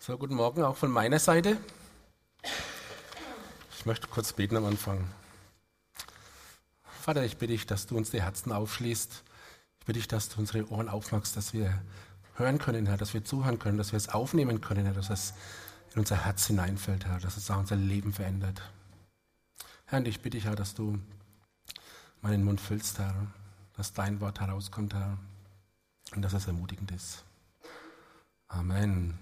So, guten Morgen auch von meiner Seite. Ich möchte kurz beten am Anfang. Vater, ich bitte dich, dass du uns die Herzen aufschließt. Ich bitte dich, dass du unsere Ohren aufmachst, dass wir hören können, Herr, dass wir zuhören können, dass wir es aufnehmen können, Herr, dass es in unser Herz hineinfällt, Herr, dass es auch unser Leben verändert. Herr, und ich bitte dich, Herr, dass du meinen Mund füllst, Herr, dass dein Wort herauskommt, Herr, und dass es ermutigend ist. Amen.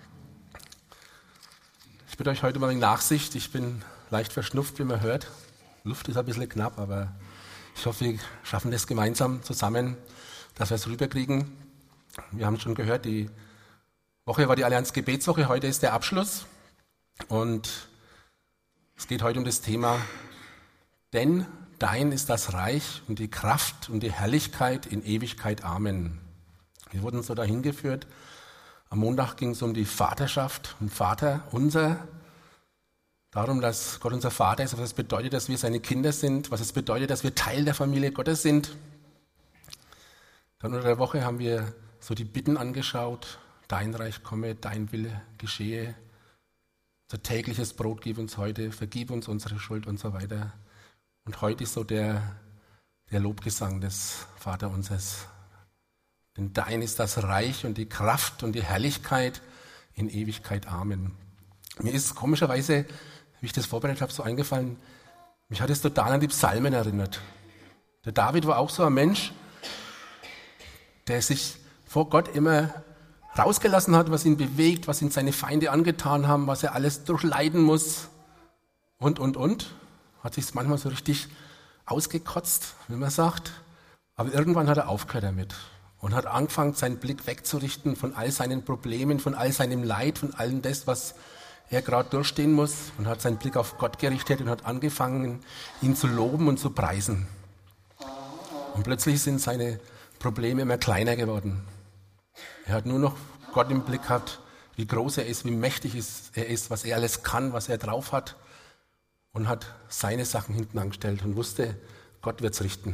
Ich bitte euch heute mal in Nachsicht. Ich bin leicht verschnupft, wie man hört. Luft ist ein bisschen knapp, aber ich hoffe, wir schaffen das gemeinsam zusammen, dass wir es rüberkriegen. Wir haben schon gehört, die Woche war die Allianz Gebetswoche, heute ist der Abschluss. Und es geht heute um das Thema, denn dein ist das Reich und die Kraft und die Herrlichkeit in Ewigkeit. Amen. Wir wurden so dahin geführt. Am Montag ging es um die Vaterschaft, um Vater unser. Darum, dass Gott unser Vater ist, was es bedeutet, dass wir seine Kinder sind, was es bedeutet, dass wir Teil der Familie Gottes sind. Dann unter der Woche haben wir so die Bitten angeschaut. Dein Reich komme, dein Wille geschehe. Unser tägliches Brot gib uns heute, vergib uns unsere Schuld und so weiter. Und heute ist so der Lobgesang des Vaterunsers. Denn dein ist das Reich und die Kraft und die Herrlichkeit in Ewigkeit. Amen. Mir ist komischerweise, wie ich das vorbereitet habe, so eingefallen, mich hat es total an die Psalmen erinnert. Der David war auch so ein Mensch, der sich vor Gott immer rausgelassen hat, was ihn bewegt, was ihn seine Feinde angetan haben, was er alles durchleiden muss und. Hat sich manchmal so richtig ausgekotzt, wie man sagt. Aber irgendwann hat er aufgehört damit. Und hat angefangen, seinen Blick wegzurichten von all seinen Problemen, von all seinem Leid, von allem das, was er gerade durchstehen muss. Und hat seinen Blick auf Gott gerichtet und hat angefangen, ihn zu loben und zu preisen. Und plötzlich sind seine Probleme immer kleiner geworden. Er hat nur noch Gott im Blick gehabt, wie groß er ist, wie mächtig er ist, was er alles kann, was er drauf hat. Und hat seine Sachen hinten angestellt und wusste, Gott wird's richten.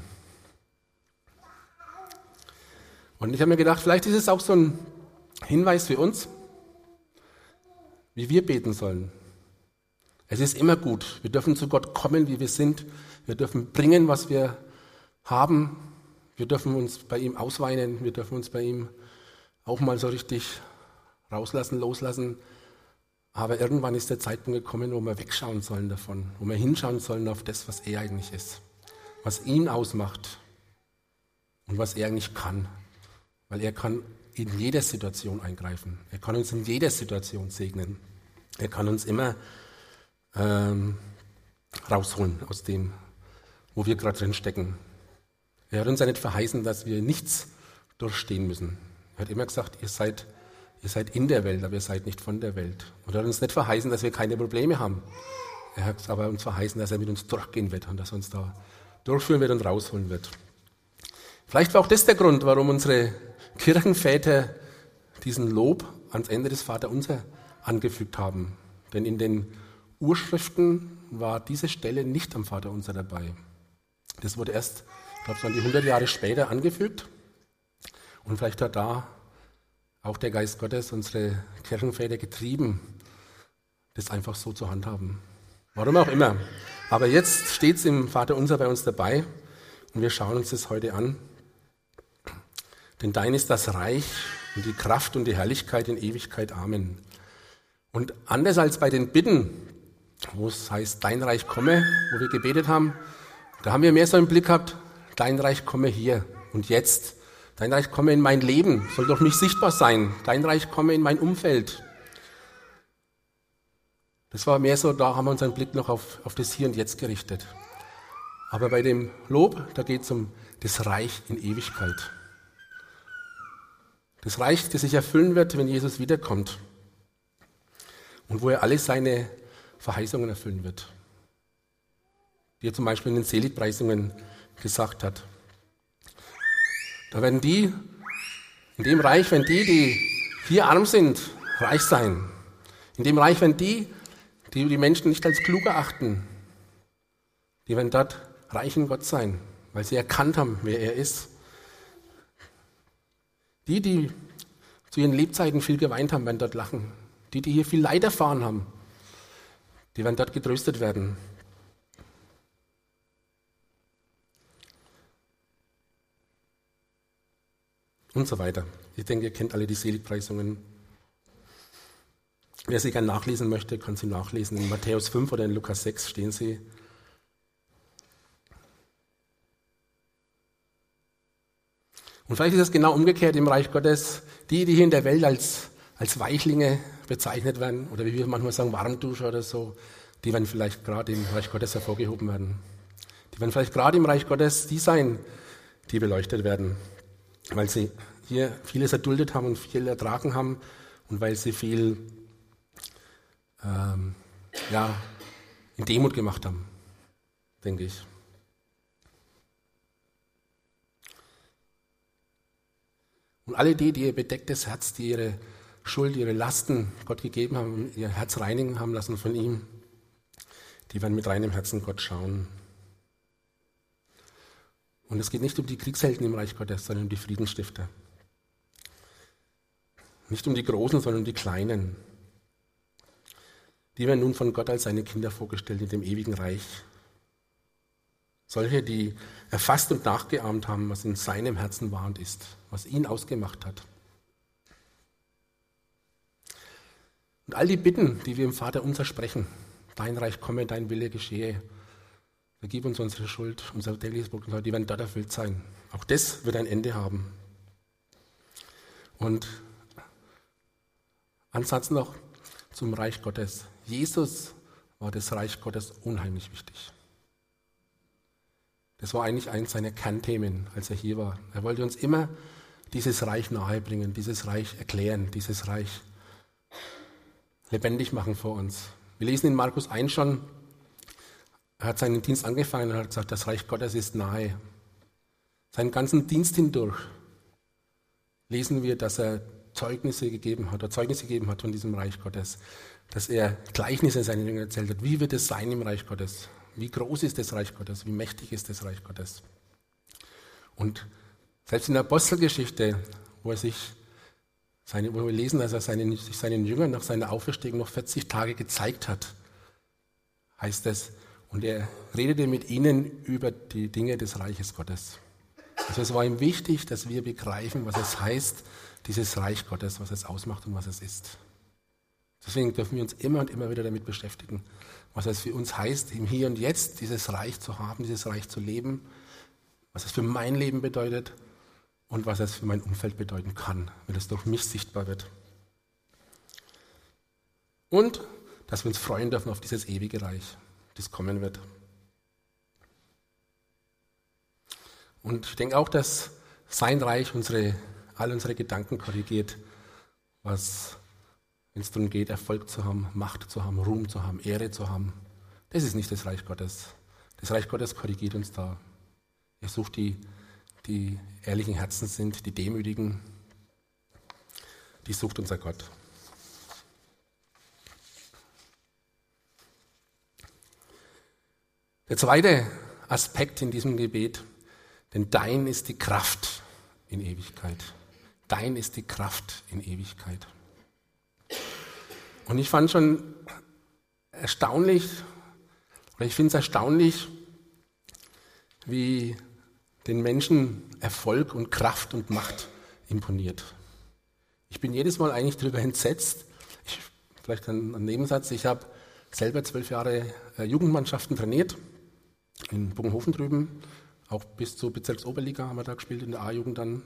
Und ich habe mir gedacht, vielleicht ist es auch so ein Hinweis für uns, wie wir beten sollen. Es ist immer gut. Wir dürfen zu Gott kommen, wie wir sind. Wir dürfen bringen, was wir haben. Wir dürfen uns bei ihm ausweinen. Wir dürfen uns bei ihm auch mal so richtig rauslassen, loslassen. Aber irgendwann ist der Zeitpunkt gekommen, wo wir wegschauen sollen davon, wo wir hinschauen sollen auf das, was er eigentlich ist, was ihn ausmacht und was er eigentlich kann. Weil er kann in jeder Situation eingreifen. Er kann uns in jeder Situation segnen. Er kann uns immer rausholen aus dem, wo wir gerade drin stecken. Er hat uns ja nicht verheißen, dass wir nichts durchstehen müssen. Er hat immer gesagt, ihr seid in der Welt, aber ihr seid nicht von der Welt. Und er hat uns nicht verheißen, dass wir keine Probleme haben. Er hat aber uns verheißen, dass er mit uns durchgehen wird und dass er uns da durchführen wird und rausholen wird. Vielleicht war auch das der Grund, warum unsere Kirchenväter diesen Lob ans Ende des Vaterunser angefügt haben. Denn in den Urschriften war diese Stelle nicht am Vaterunser dabei. Das wurde erst, ich glaube, so an die 100 Jahre später angefügt. Und vielleicht hat da auch der Geist Gottes unsere Kirchenväter getrieben, das einfach so zu handhaben. Warum auch immer. Aber jetzt steht es im Vaterunser bei uns dabei und wir schauen uns das heute an. Denn dein ist das Reich und die Kraft und die Herrlichkeit in Ewigkeit. Amen. Und anders als bei den Bitten, wo es heißt, dein Reich komme, wo wir gebetet haben, da haben wir mehr so im Blick gehabt, dein Reich komme hier und jetzt. Dein Reich komme in mein Leben, soll durch mich sichtbar sein. Dein Reich komme in mein Umfeld. Das war mehr so, da haben wir unseren Blick noch auf das Hier und Jetzt gerichtet. Aber bei dem Lob, da geht es um das Reich in Ewigkeit. Das Reich, das sich erfüllen wird, wenn Jesus wiederkommt. Und wo er alle seine Verheißungen erfüllen wird. Die er zum Beispiel in den Seligpreisungen gesagt hat. Da werden die, in dem Reich, wenn die hier arm sind, reich sein. In dem Reich, wenn die Menschen nicht als klug erachten, die werden dort reich in Gott sein, weil sie erkannt haben, wer er ist. Die zu ihren Lebzeiten viel geweint haben, werden dort lachen. Die hier viel Leid erfahren haben, die werden dort getröstet werden. Und so weiter. Ich denke, ihr kennt alle die Seligpreisungen. Wer sie gerne nachlesen möchte, kann sie nachlesen. In Matthäus 5 oder in Lukas 6 stehen sie. Und vielleicht ist es genau umgekehrt im Reich Gottes. Die hier in der Welt als Weichlinge bezeichnet werden, oder wie wir manchmal sagen, Warmduscher oder so, die werden vielleicht gerade im Reich Gottes hervorgehoben werden. Die werden vielleicht gerade im Reich Gottes die sein, die beleuchtet werden, weil sie hier vieles erduldet haben und viel ertragen haben und weil sie viel in Demut gemacht haben, denke ich. Und alle die ihr bedecktes Herz, die ihre Schuld, ihre Lasten Gott gegeben haben, ihr Herz reinigen haben lassen von ihm, die werden mit reinem Herzen Gott schauen. Und es geht nicht um die Kriegshelden im Reich Gottes, sondern um die Friedensstifter. Nicht um die Großen, sondern um die Kleinen. Die werden nun von Gott als seine Kinder vorgestellt in dem ewigen Reich. Solche, die erfasst und nachgeahmt haben, was in seinem Herzen war und ist, was ihn ausgemacht hat. Und all die Bitten, die wir im Vater unser sprechen, dein Reich komme, dein Wille geschehe, vergib uns unsere Schuld, unser tägliches Brot, die werden dort erfüllt sein. Auch das wird ein Ende haben. Und Ansatz noch zum Reich Gottes. Jesus war das Reich Gottes unheimlich wichtig. Das war eigentlich eines seiner Kernthemen, als er hier war. Er wollte uns immer dieses Reich nahebringen, dieses Reich erklären, dieses Reich lebendig machen vor uns. Wir lesen in Markus 1 schon, er hat seinen Dienst angefangen und hat gesagt, das Reich Gottes ist nahe. Seinen ganzen Dienst hindurch lesen wir, dass er Zeugnisse gegeben hat von diesem Reich Gottes, dass er Gleichnisse seinen Jüngern erzählt hat. Wie wird es sein im Reich Gottes? Wie groß ist das Reich Gottes? Wie mächtig ist das Reich Gottes? Und selbst in der Apostelgeschichte, wo wir lesen, dass er sich seinen Jüngern nach seiner Auferstehung noch 40 Tage gezeigt hat, heißt es, und er redete mit ihnen über die Dinge des Reiches Gottes. Also es war ihm wichtig, dass wir begreifen, was es heißt, dieses Reich Gottes, was es ausmacht und was es ist. Deswegen dürfen wir uns immer und immer wieder damit beschäftigen, was es für uns heißt, im Hier und Jetzt dieses Reich zu haben, dieses Reich zu leben, was es für mein Leben bedeutet und was es für mein Umfeld bedeuten kann, wenn es durch mich sichtbar wird. Und dass wir uns freuen dürfen auf dieses ewige Reich, das kommen wird. Und ich denke auch, dass sein Reich all unsere Gedanken korrigiert, wenn es darum geht, Erfolg zu haben, Macht zu haben, Ruhm zu haben, Ehre zu haben. Das ist nicht das Reich Gottes. Das Reich Gottes korrigiert uns da. Er sucht die ehrlichen Herzen sind, die Demütigen. Die sucht unser Gott. Der zweite Aspekt in diesem Gebet, denn dein ist die Kraft in Ewigkeit. Dein ist die Kraft in Ewigkeit. Und ich fand schon erstaunlich, oder ich finde es erstaunlich, wie den Menschen Erfolg und Kraft und Macht imponiert. Ich bin jedes Mal eigentlich darüber entsetzt. Vielleicht ein Nebensatz, ich habe selber 12 Jahre Jugendmannschaften trainiert, in Bogenhofen drüben, auch bis zur Bezirksoberliga haben wir da gespielt, in der A-Jugend dann.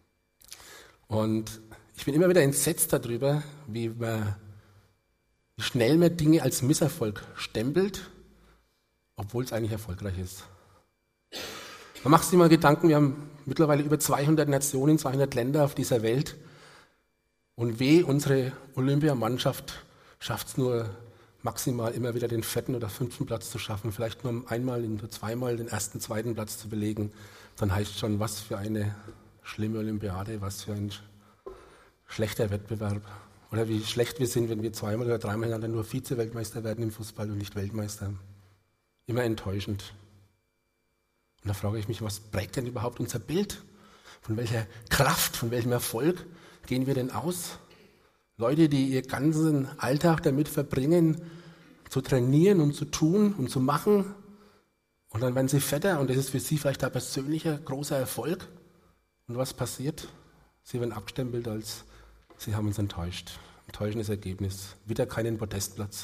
Und ich bin immer wieder entsetzt darüber, wie schnell man Dinge als Misserfolg stempelt, obwohl es eigentlich erfolgreich ist. Man macht sich mal Gedanken, wir haben mittlerweile über 200 Nationen, 200 Länder auf dieser Welt. Und unsere Olympiamannschaft schafft es nur maximal immer wieder den 4. oder 5. Platz zu schaffen, vielleicht nur einmal oder zweimal den 1., 2. Platz zu belegen. Dann heißt schon, was für eine schlimme Olympiade, was für ein schlechter Wettbewerb. Oder wie schlecht wir sind, wenn wir 2-mal oder 3-mal hintereinander nur Vize-Weltmeister werden im Fußball und nicht Weltmeister. Immer enttäuschend. Und da frage ich mich, was prägt denn überhaupt unser Bild? Von welcher Kraft, von welchem Erfolg gehen wir denn aus? Leute, die ihr ganzen Alltag damit verbringen, zu trainieren und zu tun und zu machen. Und dann werden sie fetter und das ist für sie vielleicht ein persönlicher großer Erfolg. Und was passiert? Sie werden abgestempelt als, sie haben uns enttäuscht. Enttäuschendes Ergebnis. Wieder keinen Podestplatz.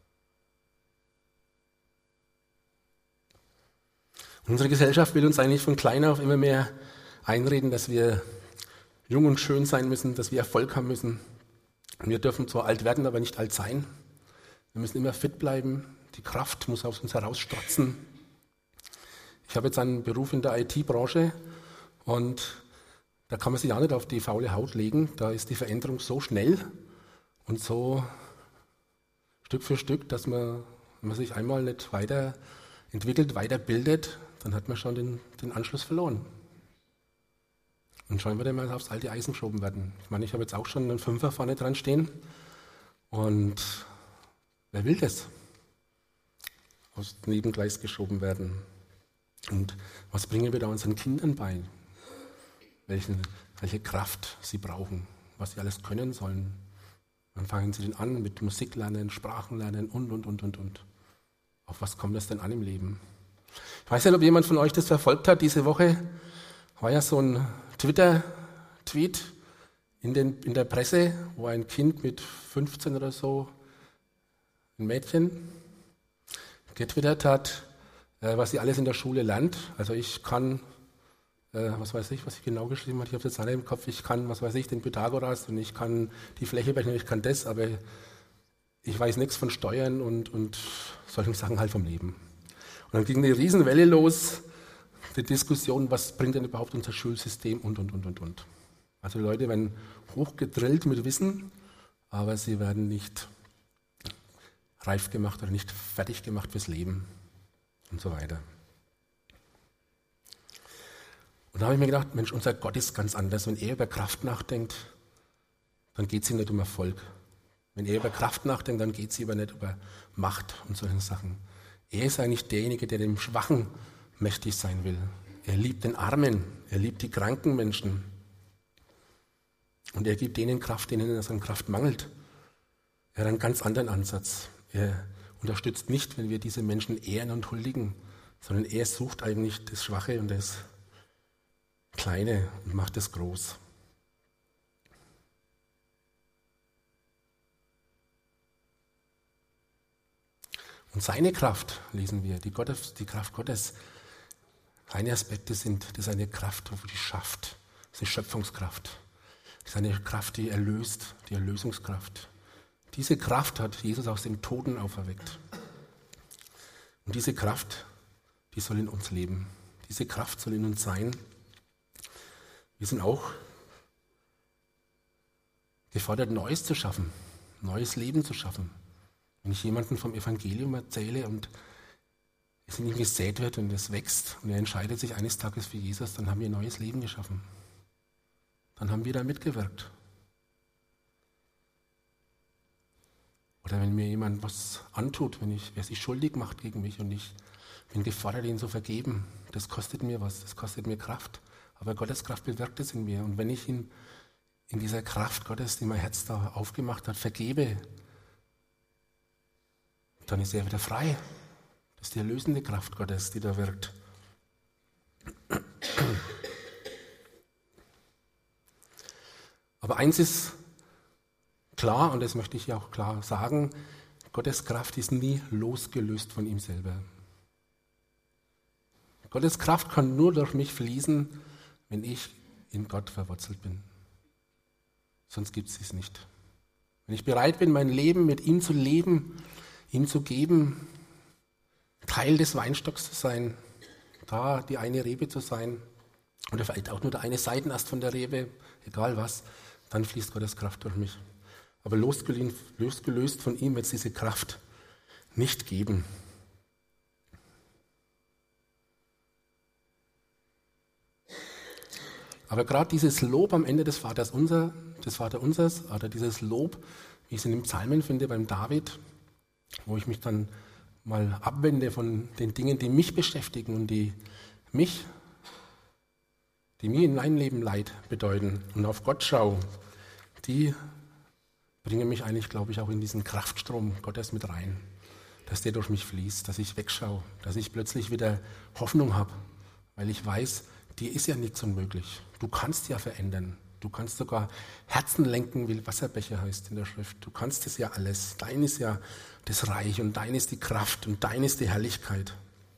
Und unsere Gesellschaft will uns eigentlich von klein auf immer mehr einreden, dass wir jung und schön sein müssen, dass wir Erfolg haben müssen. Und wir dürfen zwar alt werden, aber nicht alt sein. Wir müssen immer fit bleiben. Die Kraft muss aus uns herausstrotzen. Ich habe jetzt einen Beruf in der IT-Branche und da kann man sich auch nicht auf die faule Haut legen. Da ist die Veränderung so schnell und so Stück für Stück, dass man, wenn man sich einmal nicht weiterentwickelt, weiterbildet, dann hat man schon den Anschluss verloren. Und schon wird immer aufs alte Eisen geschoben werden. Ich meine, ich habe jetzt auch schon einen Fünfer vorne dran stehen. Und wer will das? Aufs Nebengleis geschoben werden. Und was bringen wir da unseren Kindern bei? Welche Kraft sie brauchen, was sie alles können sollen. Dann fangen sie denn an mit Musik lernen, Sprachen lernen und. Auf was kommt das denn an im Leben? Ich weiß nicht, ob jemand von euch das verfolgt hat. Diese Woche war ja so ein Twitter-Tweet in der Presse, wo ein Kind mit 15 oder so, ein Mädchen, getwittert hat, was sie alles in der Schule lernt. Also ich kann, was weiß ich, was ich genau geschrieben habe, ich habe es jetzt alle im Kopf, ich kann, was weiß ich, den Pythagoras und ich kann die Fläche berechnen, ich kann das, aber ich weiß nichts von Steuern und solchen Sachen halt vom Leben. Und dann ging eine Riesenwelle los, die Diskussion, was bringt denn überhaupt unser Schulsystem und. Also die Leute werden hochgedrillt mit Wissen, aber sie werden nicht reif gemacht oder nicht fertig gemacht fürs Leben und so weiter. Und da habe ich mir gedacht, Mensch, unser Gott ist ganz anders. Wenn er über Kraft nachdenkt, dann geht es ihm nicht um Erfolg. Wenn er über Kraft nachdenkt, dann geht es ihm aber nicht über Macht und solche Sachen. Er ist eigentlich derjenige, der dem Schwachen mächtig sein will. Er liebt den Armen, er liebt die kranken Menschen. Und er gibt denen Kraft, denen es an Kraft mangelt. Er hat einen ganz anderen Ansatz. Er unterstützt nicht, wenn wir diese Menschen ehren und huldigen, sondern er sucht eigentlich das Schwache und das Kleine und macht es groß. Und seine Kraft, lesen wir, die Kraft Gottes, seine Aspekte sind, das ist eine Kraft, die schafft, das ist eine Schöpfungskraft. Das ist eine Kraft, die erlöst, die Erlösungskraft. Diese Kraft hat Jesus aus dem Toten auferweckt. Und diese Kraft, die soll in uns leben. Diese Kraft soll in uns sein. Wir sind auch gefordert, Neues zu schaffen, neues Leben zu schaffen. Wenn ich jemandem vom Evangelium erzähle und es in ihm gesät wird und es wächst und er entscheidet sich eines Tages für Jesus, dann haben wir ein neues Leben geschaffen. Dann haben wir da mitgewirkt. Oder wenn mir jemand was antut, wer sich schuldig macht gegen mich und ich bin gefordert, ihn zu vergeben, das kostet mir was, das kostet mir Kraft. Aber Gottes Kraft bewirkt es in mir. Und wenn ich ihn in dieser Kraft Gottes, die mein Herz da aufgemacht hat, vergebe, dann ist er wieder frei. Das ist die erlösende Kraft Gottes, die da wirkt. Aber eins ist klar, und das möchte ich auch klar sagen, Gottes Kraft ist nie losgelöst von ihm selber. Gottes Kraft kann nur durch mich fließen, wenn ich in Gott verwurzelt bin. Sonst gibt es es nicht. Wenn ich bereit bin, mein Leben mit ihm zu leben, ihm zu geben, Teil des Weinstocks zu sein, da die eine Rebe zu sein, oder vielleicht auch nur der eine Seitenast von der Rebe, egal was, dann fließt Gottes Kraft durch mich. Aber losgelöst von ihm wird es diese Kraft nicht geben. Aber gerade dieses Lob am Ende des Vaterunsers, oder dieses Lob, wie ich es in den Psalmen finde beim David, wo ich mich dann mal abwende von den Dingen, die mich beschäftigen und die mir in meinem Leben Leid bedeuten und auf Gott schaue, die bringe mich eigentlich, glaube ich, auch in diesen Kraftstrom Gottes mit rein, dass der durch mich fließt, dass ich wegschaue, dass ich plötzlich wieder Hoffnung habe, weil ich weiß, dir ist ja nichts unmöglich. Du kannst ja verändern. Du kannst sogar Herzen lenken, wie Wasserbecher heißt in der Schrift. Du kannst es ja alles. Dein ist ja das Reich und dein ist die Kraft und dein ist die Herrlichkeit.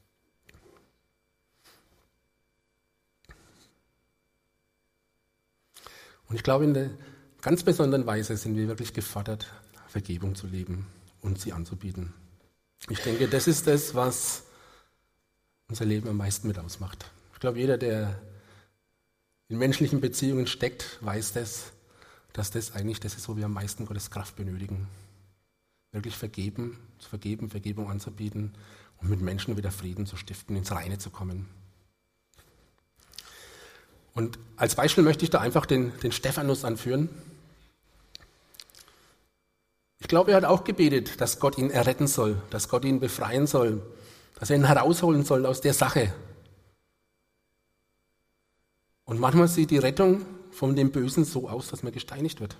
Und ich glaube, in der ganz besonderen Weise sind wir wirklich gefordert, Vergebung zu leben und sie anzubieten. Ich denke, das ist das, was unser Leben am meisten mit ausmacht. Ich glaube, jeder, der in menschlichen Beziehungen steckt, weiß das, dass das eigentlich das ist, wo wir am meisten Gottes Kraft benötigen. Wirklich vergeben, zu vergeben, Vergebung anzubieten und mit Menschen wieder Frieden zu stiften, ins Reine zu kommen. Und als Beispiel möchte ich da einfach den Stephanus anführen. Ich glaube, er hat auch gebetet, dass Gott ihn erretten soll, dass Gott ihn befreien soll, dass er ihn herausholen soll aus der Sache. Und manchmal sieht die Rettung von dem Bösen so aus, dass man gesteinigt wird.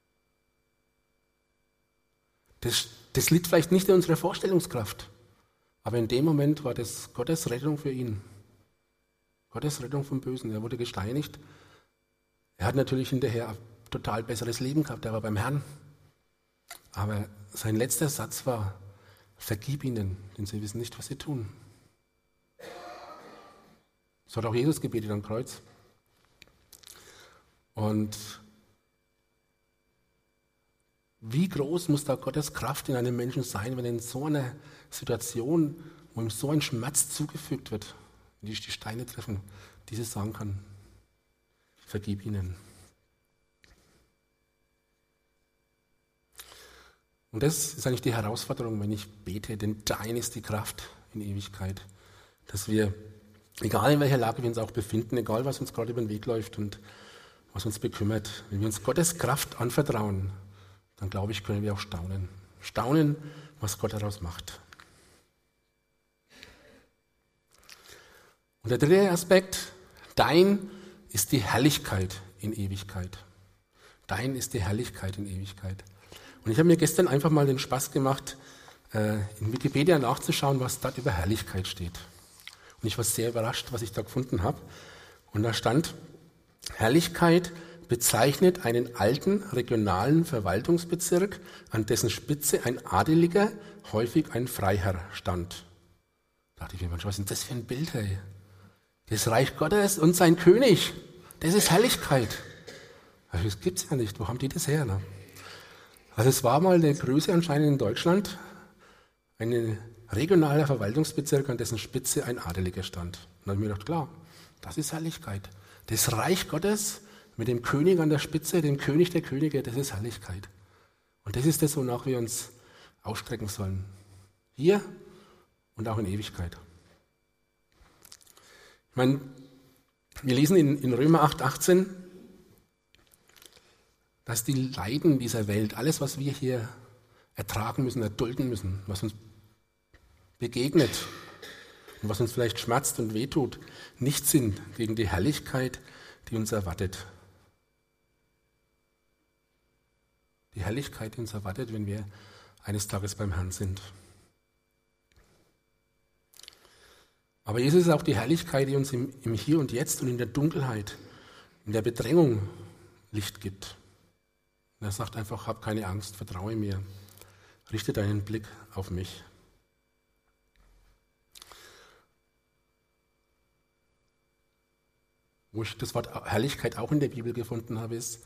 Das liegt vielleicht nicht in unserer Vorstellungskraft, aber in dem Moment war das Gottes Rettung für ihn. Gottes Rettung vom Bösen. Er wurde gesteinigt. Er hat natürlich hinterher ein total besseres Leben gehabt, er war beim Herrn. Aber sein letzter Satz war, vergib ihnen, denn sie wissen nicht, was sie tun. So hat auch Jesus gebetet am Kreuz. Und wie groß muss da Gottes Kraft in einem Menschen sein, wenn in so einer Situation, wo ihm so ein Schmerz zugefügt wird, wenn die Steine treffen, dieses sagen kann, vergib ihnen. Und das ist eigentlich die Herausforderung, wenn ich bete, denn dein ist die Kraft in Ewigkeit, dass wir, egal in welcher Lage wir uns auch befinden, egal was uns gerade über den Weg läuft und was uns bekümmert, wenn wir uns Gottes Kraft anvertrauen, dann glaube ich, können wir auch staunen. Staunen, was Gott daraus macht. Und der dritte Aspekt, dein ist die Herrlichkeit in Ewigkeit. Dein ist die Herrlichkeit in Ewigkeit. Und ich habe mir gestern einfach mal den Spaß gemacht, in Wikipedia nachzuschauen, was dort über Herrlichkeit steht. Und ich war sehr überrascht, was ich da gefunden habe. Und da stand, Herrlichkeit bezeichnet einen alten regionalen Verwaltungsbezirk, an dessen Spitze ein Adeliger, häufig ein Freiherr stand. Da dachte ich mir, was ist denn das für ein Bild, hey? Das Reich Gottes und sein König, das ist Herrlichkeit. Also das gibt es ja nicht, wo haben die das her? Ne? Also es war mal eine Größe anscheinend in Deutschland, ein regionaler Verwaltungsbezirk, an dessen Spitze ein Adeliger stand. Und da habe ich mir gedacht, klar, das ist Herrlichkeit. Das Reich Gottes mit dem König an der Spitze, dem König der Könige, das ist Herrlichkeit. Und das ist das, wonach wir uns ausstrecken sollen. Hier und auch in Ewigkeit. Ich meine, wir lesen in Römer 8,18, dass die Leiden dieser Welt, alles, was wir hier ertragen müssen, erdulden müssen, was uns begegnet und was uns vielleicht schmerzt und wehtut, nichts sind gegen die Herrlichkeit, die uns erwartet. Die Herrlichkeit, die uns erwartet, wenn wir eines Tages beim Herrn sind. Aber Jesus ist auch die Herrlichkeit, die uns im Hier und Jetzt und in der Dunkelheit, in der Bedrängung Licht gibt. Und er sagt einfach, hab keine Angst, vertraue mir, richte deinen Blick auf mich. Wo ich das Wort Herrlichkeit auch in der Bibel gefunden habe, ist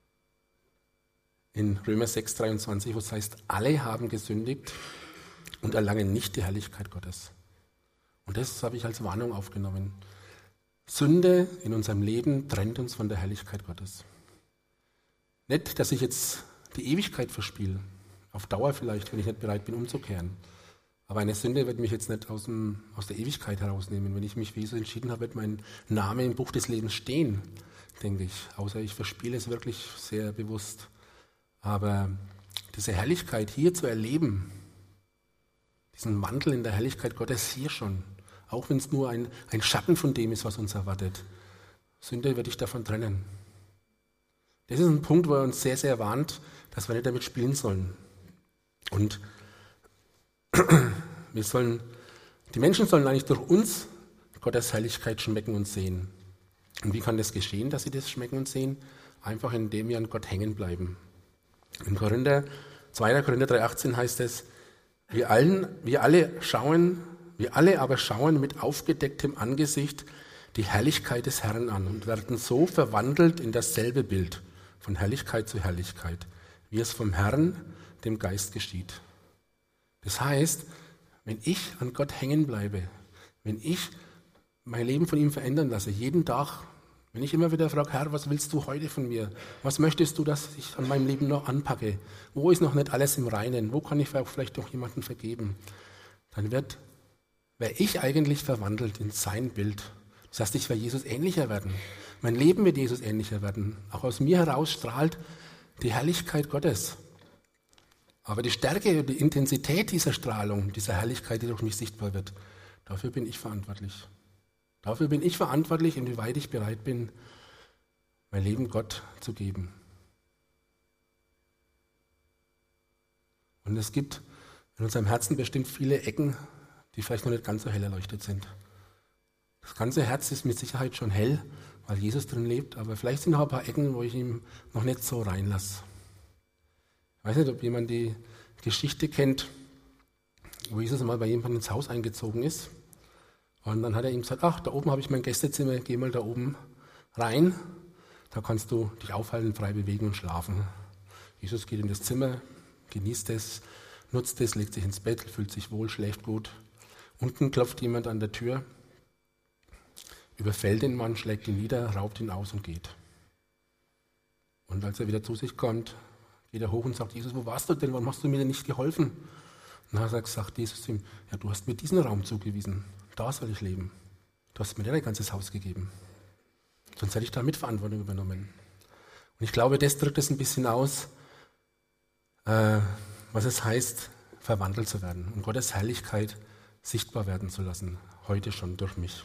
in Römer 6,23, wo es heißt, alle haben gesündigt und erlangen nicht die Herrlichkeit Gottes. Und das habe ich als Warnung aufgenommen. Sünde in unserem Leben trennt uns von der Herrlichkeit Gottes. Nicht, dass ich jetzt die Ewigkeit verspiele, auf Dauer vielleicht, wenn ich nicht bereit bin, umzukehren. Aber eine Sünde wird mich jetzt nicht aus der Ewigkeit herausnehmen. Wenn ich mich für Jesus entschieden habe, wird mein Name im Buch des Lebens stehen, denke ich. Außer ich verspiele es wirklich sehr bewusst. Aber diese Herrlichkeit hier zu erleben, diesen Wandel in der Herrlichkeit Gottes hier schon, auch wenn es nur ein Schatten von dem ist, was uns erwartet. Sünde wird dich davon trennen. Das ist ein Punkt, wo er uns sehr, sehr warnt, dass wir nicht damit spielen sollen. Und die Menschen sollen eigentlich durch uns Gottes Herrlichkeit schmecken und sehen. Und wie kann das geschehen, dass sie das schmecken und sehen? Einfach indem wir an Gott hängen bleiben. In 2. Korinther 3,18 heißt es, wir alle aber schauen mit aufgedecktem Angesicht die Herrlichkeit des Herrn an und werden so verwandelt in dasselbe Bild, von Herrlichkeit zu Herrlichkeit, wie es vom Herrn, dem Geist geschieht. Das heißt, wenn ich an Gott hängen bleibe, wenn ich mein Leben von ihm verändern lasse, jeden Tag, wenn ich immer wieder frage, Herr, was willst du heute von mir? Was möchtest du, dass ich an meinem Leben noch anpacke? Wo ist noch nicht alles im Reinen? Wo kann ich vielleicht noch jemanden vergeben? Dann wäre ich eigentlich verwandelt in sein Bild. Das heißt, ich werde Jesus ähnlicher werden. Mein Leben wird Jesus ähnlicher werden. Auch aus mir heraus strahlt die Herrlichkeit Gottes. Aber die Stärke und die Intensität dieser Strahlung, dieser Herrlichkeit, die durch mich sichtbar wird, dafür bin ich verantwortlich. Dafür bin ich verantwortlich, inwieweit ich bereit bin, mein Leben Gott zu geben. Und es gibt in unserem Herzen bestimmt viele Ecken, die vielleicht noch nicht ganz so hell erleuchtet sind. Das ganze Herz ist mit Sicherheit schon hell, weil Jesus drin lebt, aber vielleicht sind noch ein paar Ecken, wo ich ihn noch nicht so reinlasse. Ich weiß nicht, ob jemand die Geschichte kennt, wo Jesus mal bei jemandem ins Haus eingezogen ist. Und dann hat er ihm gesagt, ach, da oben habe ich mein Gästezimmer, geh mal da oben rein, da kannst du dich aufhalten, frei bewegen und schlafen. Jesus geht in das Zimmer, genießt es, nutzt es, legt sich ins Bett, fühlt sich wohl, schläft gut. Unten klopft jemand an der Tür, überfällt den Mann, schlägt ihn nieder, raubt ihn aus und geht. Und als er wieder zu sich kommt, geht er hoch und sagt, Jesus, wo warst du denn, warum hast du mir denn nicht geholfen? Und dann hat er gesagt, Jesus zu ihm, ja, du hast mir diesen Raum zugewiesen, da soll ich leben. Du hast mir dein ganzes Haus gegeben. Sonst hätte ich da Mitverantwortung übernommen. Und ich glaube, das drückt es ein bisschen aus, was es heißt, verwandelt zu werden und Gottes Herrlichkeit sichtbar werden zu lassen, heute schon durch mich.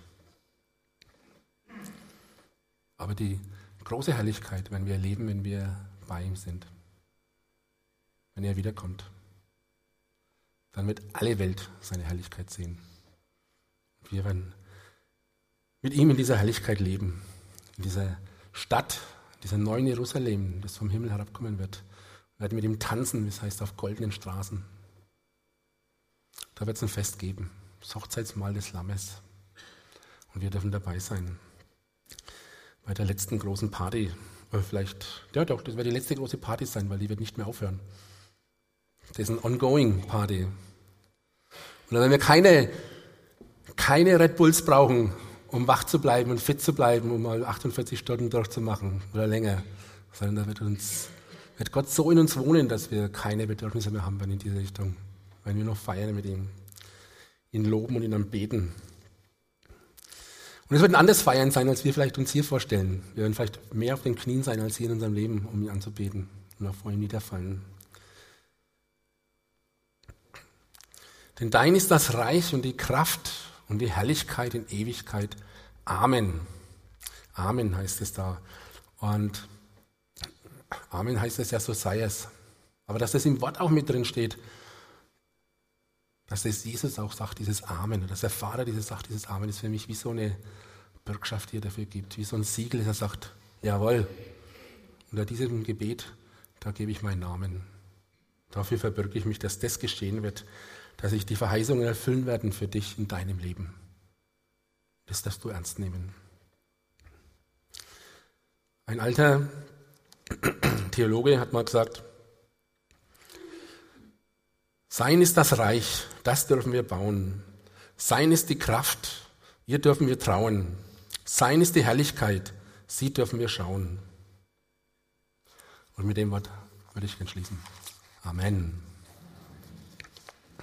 Aber die große Herrlichkeit, wenn wir erleben, wenn wir bei ihm sind, wenn er wiederkommt, dann wird alle Welt seine Herrlichkeit sehen. Und wir werden mit ihm in dieser Herrlichkeit leben, in dieser Stadt, dieser neuen Jerusalem, das vom Himmel herabkommen wird. Wir werden mit ihm tanzen, das heißt auf goldenen Straßen. Da wird es ein Fest geben, das Hochzeitsmahl des Lammes. Und wir dürfen dabei sein. Bei der letzten großen Party, oder vielleicht, ja doch, das wird die letzte große Party sein, weil die wird nicht mehr aufhören. Das ist ein ongoing Party. Und dann werden wir keine Red Bulls brauchen, um wach zu bleiben und fit zu bleiben, um mal 48 Stunden durchzumachen oder länger. Sondern da wird Gott so in uns wohnen, dass wir keine Bedürfnisse mehr haben in diese Richtung. Wenn wir noch feiern mit ihm, ihn loben und ihn anbeten. Und es wird ein anderes Feiern sein, als wir vielleicht uns hier vorstellen. Wir werden vielleicht mehr auf den Knien sein als hier in unserem Leben, um ihn anzubeten und auch vor ihm niederfallen. Denn dein ist das Reich und die Kraft und die Herrlichkeit in Ewigkeit. Amen. Amen heißt es da. Und Amen heißt es ja, so sei es. Aber dass das im Wort auch mit drin steht, dass das Jesus auch sagt, dieses Amen, dass der Vater sagt, dieses Amen, ist für mich wie so eine Bürgschaft, die er dafür gibt, wie so ein Siegel, dass er sagt, jawohl, unter diesem Gebet, da gebe ich meinen Namen. Dafür verbürge ich mich, dass das geschehen wird, dass sich die Verheißungen erfüllen werden für dich in deinem Leben. Das darfst du ernst nehmen. Ein alter Theologe hat mal gesagt, sein ist das Reich, das dürfen wir bauen. Sein ist die Kraft, ihr dürfen wir trauen. Sein ist die Herrlichkeit, sie dürfen wir schauen. Und mit dem Wort würde ich gerne schließen. Amen.